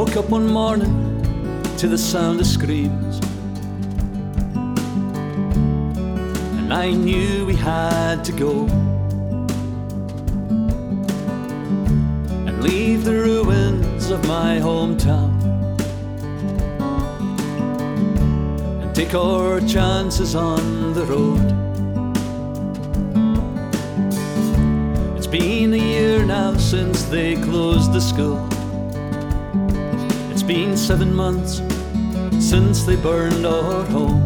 woke up one morning to the sound of screams, and I knew we had to go and leave the ruins of my hometown and take our chances on the road. It's been a year now since they closed the school. It's been 7 months since they burned our home.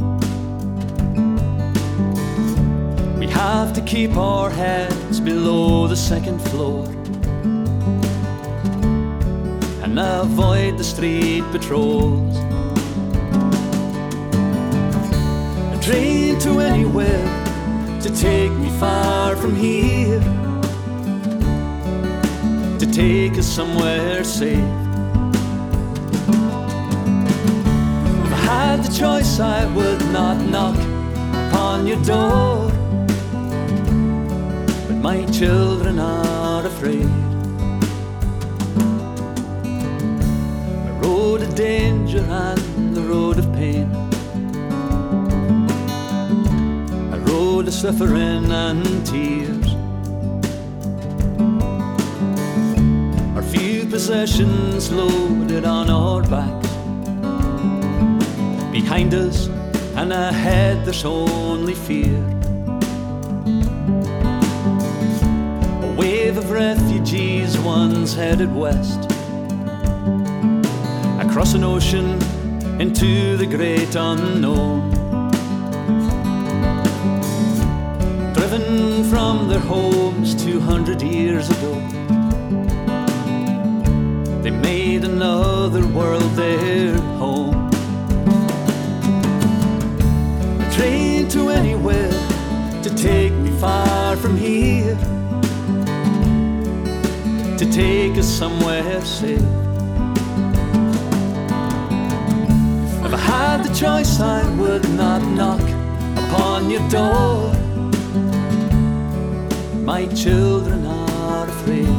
We have to keep our heads below the second floor and avoid the street patrols. A train to anywhere to take me far from here, to take us somewhere safe. If I had the choice, I would not knock upon your door, but my children are afraid. A road of danger and the road of pain, a road of suffering and tears. Our few possessions loaded on our backs, behind us and ahead there's only fear. A wave of refugees once headed west, across an ocean into the great unknown, driven from their homes 200 years ago. They made another world their home. A train to anywhere to take me far from here, to take us somewhere safe. If I had the choice, I would not knock upon your door. My children are afraid.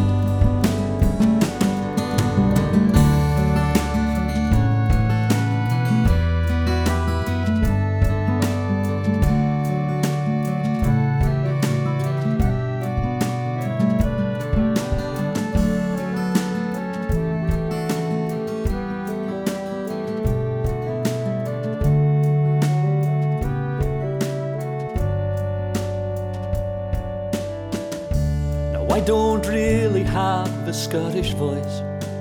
I don't really have a Scottish voice.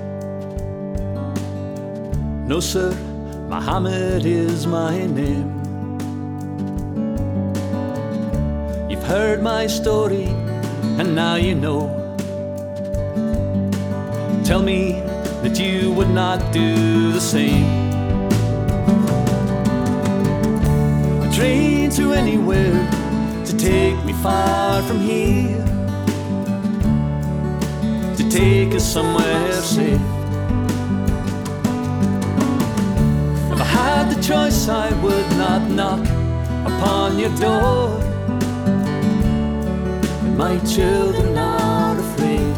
No sir, Mohammed is my name. You've heard my story and now you know. Tell me that you would not do the same. A train to anywhere to take me far from here, to take us somewhere safe. If I had the choice, I would not knock upon your door, but my children are afraid.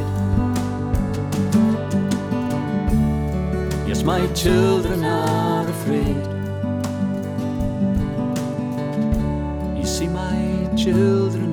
Yes, my children are afraid. You see, my children